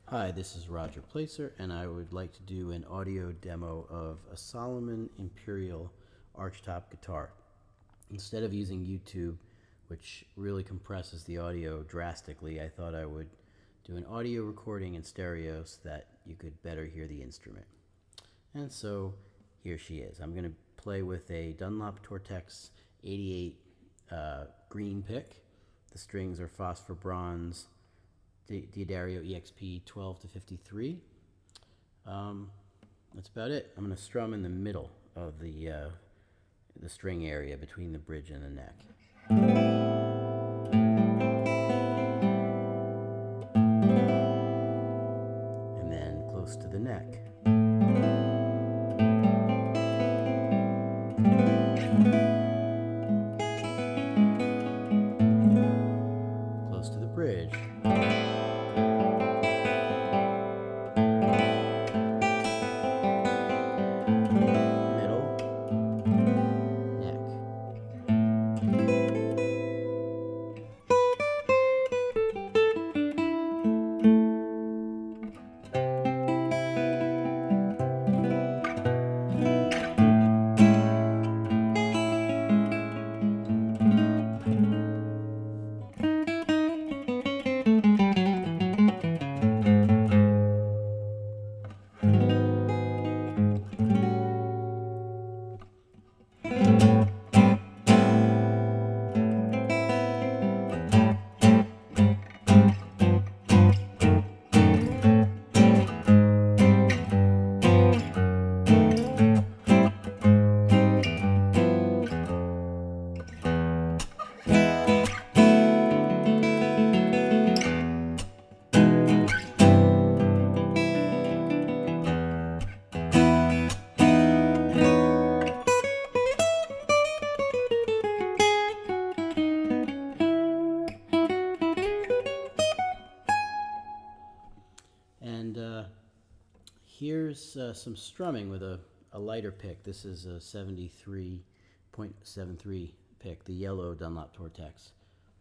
Hi, this is Roger Placer, and I would like to do an audio demo of a Solomon Imperial archtop guitar. Instead of using YouTube, which really compresses the audio drastically, I thought I would do an audio recording in stereo so that you could better hear the instrument. And so here she is. I'm going to play with a Dunlop Tortex 88 green pick. The strings are phosphor bronze D'Addario EXP 12 to 53. That's about it. I'm going to strum in the middle of the string area between the bridge and the neck. And then close to the neck. Close to the bridge. And here's some strumming with a lighter pick. This is a 73.73 pick, the yellow Dunlop Tortex.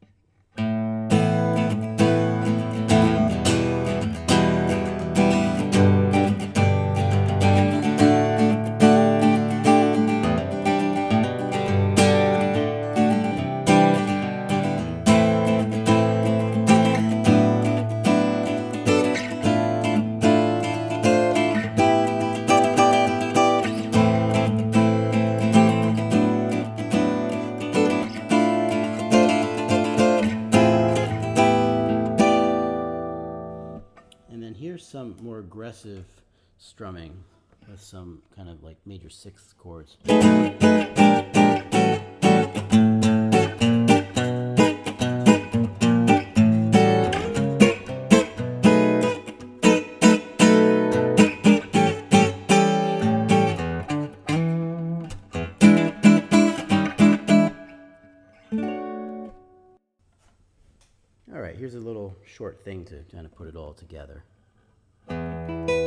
And then here's some more aggressive strumming with some kind of like major sixth chords. All right, here's a little short thing to kind of put it all together.